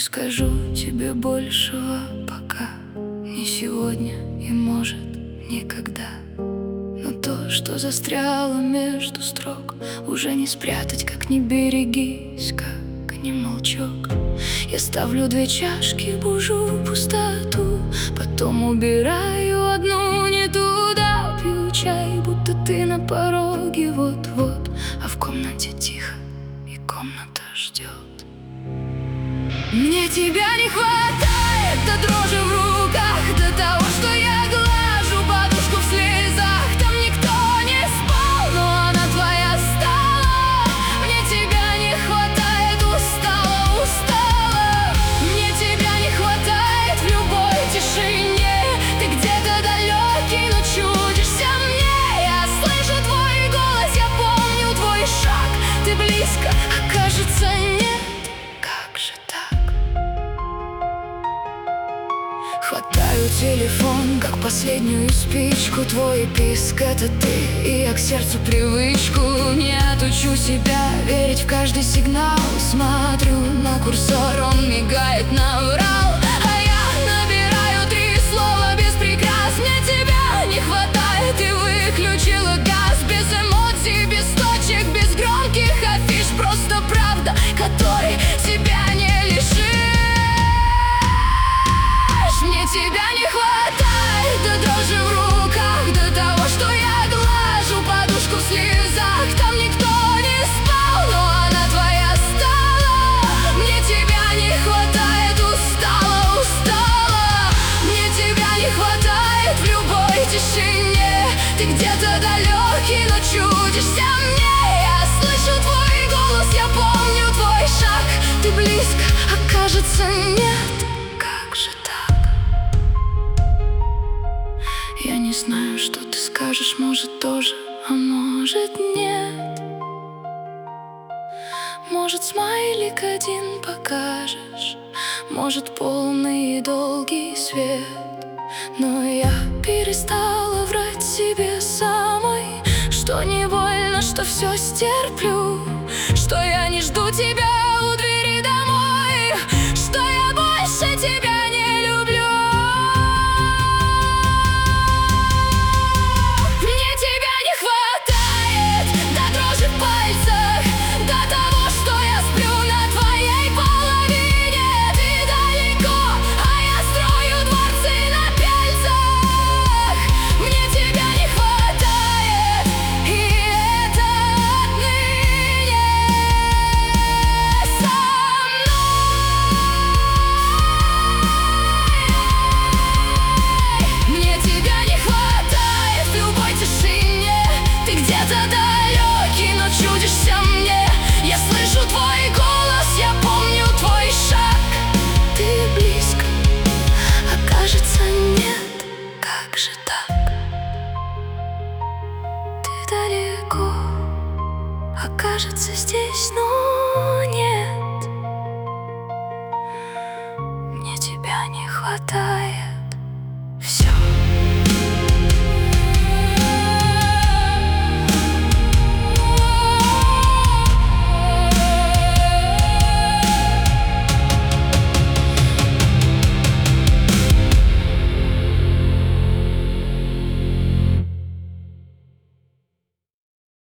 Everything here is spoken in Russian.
скажу тебе большего пока. Не сегодня и, может, никогда. Но то, что застряло между строк, уже не спрятать, как не берегись, как не молчок. Я ставлю 2 чашки, бужу пустоту, потом убираю одну не туда. Пью чай, будто ты на пороге вот-вот, а в комнате тихо, и комната ждет. Мне тебя не хватает до дрожи в руках, до того, что я глажу подушку в слезах. Там никто не спал, но она твоя стала. Мне тебя не хватает, устала. Мне тебя не хватает в любой тишине. Ты где-то далекий, но чудишься мне. Я слышу твой голос, я помню твой шаг. Ты близко, а кажется нет. Как же так? Хватаю телефон, как последнюю спичку. Твой писк — это ты, и я к сердцу привычку не отучу себя верить в каждый сигнал. Смотрю на курсор, он мигает, наврал, а я набираю 3 слова без прикрас. Мне тебя не хватает, и выключила газ. Без эмоций, без точек, без громких афиш. Просто правда, которой себя не лишишь. Мне тебя не хватает до дрожи в руках, до того, что я глажу подушку в слезах. Там никто не спал, но она твоя стала. Мне тебя не хватает, устала. Мне тебя не хватает в любой тишине. Ты где-то далекий, но чудишься мне. Я слышу твой голос, я помню твой шаг. Ты близко, а кажется нет. Как же так? Я не знаю, что ты скажешь, может тоже, а может нет. Может, смайлик один покажешь, может, полный и долгий свет. Но я перестала врать себе самой, что не больно, что все стерплю, что я не жду тебя у двери домой, что я больше тебя не люблю. Мне тебя не хватает до дрожи в пальцах, до того, что я сплю на твоей половине. Ты далеко, а я строю дворцы на пяльцах. Мне тебя не хватает, и это отныне со мной. Мне тебя не хватает в любой тишине. Ты где-то далекий, но чудишься мне. Я слышу твой голос, я помню твой шаг. Ты близко, а кажется нет. Как же так? Ты далеко, а кажется здесь, но нет.